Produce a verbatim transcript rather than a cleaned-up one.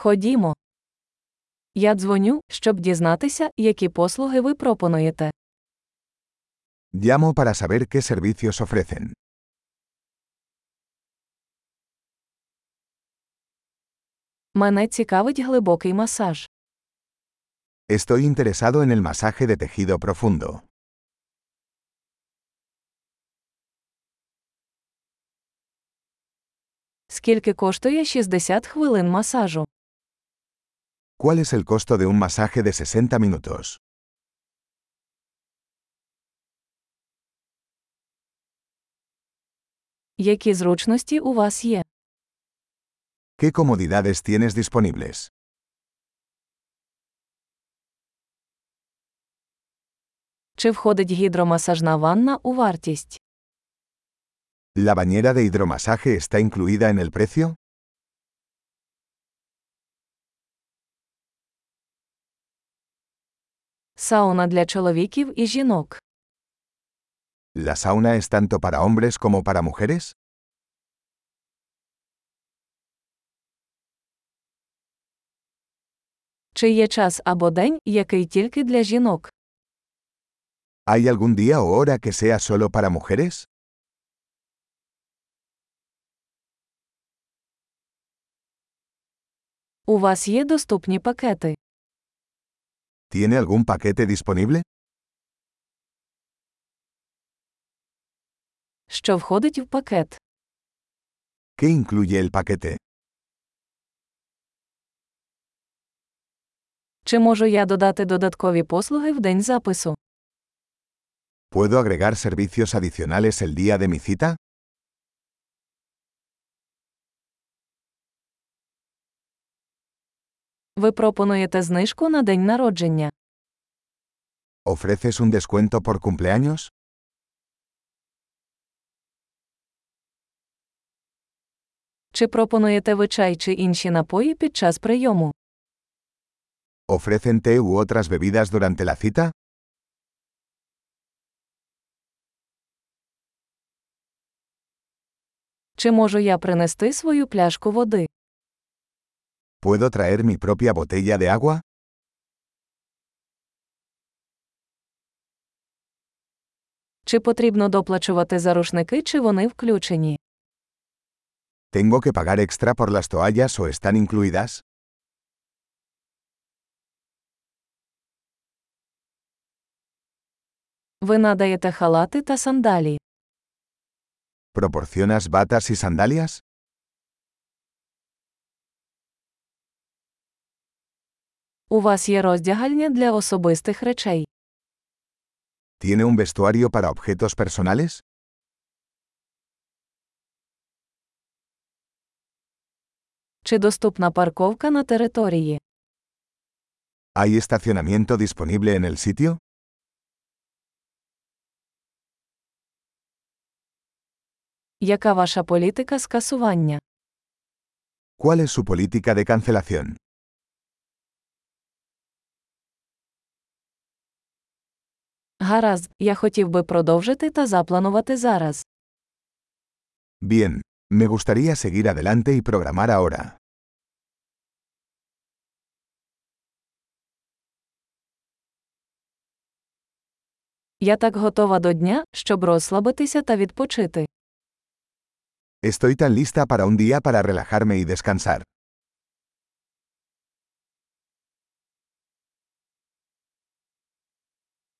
Ходімо. Я дзвоню, щоб дізнатися, які послуги ви пропонуєте. Llamo para saber qué servicios ofrecen. Мене цікавить глибокий масаж. Estoy interesado en el masaje de tejido profundo. Скільки коштує шістдесят хвилин масажу? ¿Cuál es el costo de un masaje de sesenta minutos? Які зручності у вас є? ¿Qué comodidades tienes disponibles? Чи входить гідромасажна ванна у вартість? ¿La bañera de hidromasaje está incluida en el precio? Сауна для чоловіків і жінок. ¿La sauna es tanto para hombres como para mujeres? Чи є час або день, який тільки для жінок? ¿Hay algún día o hora que sea solo para mujeres? У вас є доступні пакети? ¿Tiene algún paquete disponible? Що входить в пакет? ¿Qué incluye el paquete? Чи можу я додати додаткові послуги в день запису? ¿Puedo agregar servicios adicionales el día de mi cita? Ви пропонуєте знижку на день народження. ¿Ofreces un descuento por cumpleaños? Чи пропонуєте ви чай чи інші напої під час прийому? ¿Ofrecen té u otras bebidas durante la cita? Чи можу я принести свою пляшку води? ¿Puedo traer mi propia botella de agua? Чи потрібно доплачувати за рушники, чи вони включені? ¿Tengo que pagar extra por las toallas o están incluidas? Ви надаєте халати та сандалі. ¿Proporcionas batas y sandalias? У вас є роздягальня для особистих речей. ¿Tiene un vestuario para objetos personales? Чи доступна парковка на території? ¿Hay estacionamiento disponible en el sitio? Яка ваша політика скасування? ¿Cuál es su política de cancelación? Гаразд, я хотів би продовжити та запланувати зараз. Bien, me gustaría seguir adelante y programar ahora. Я так готова до дня, щоб розслабитися та відпочити. Estoy tan lista para un día para relajarme y descansar.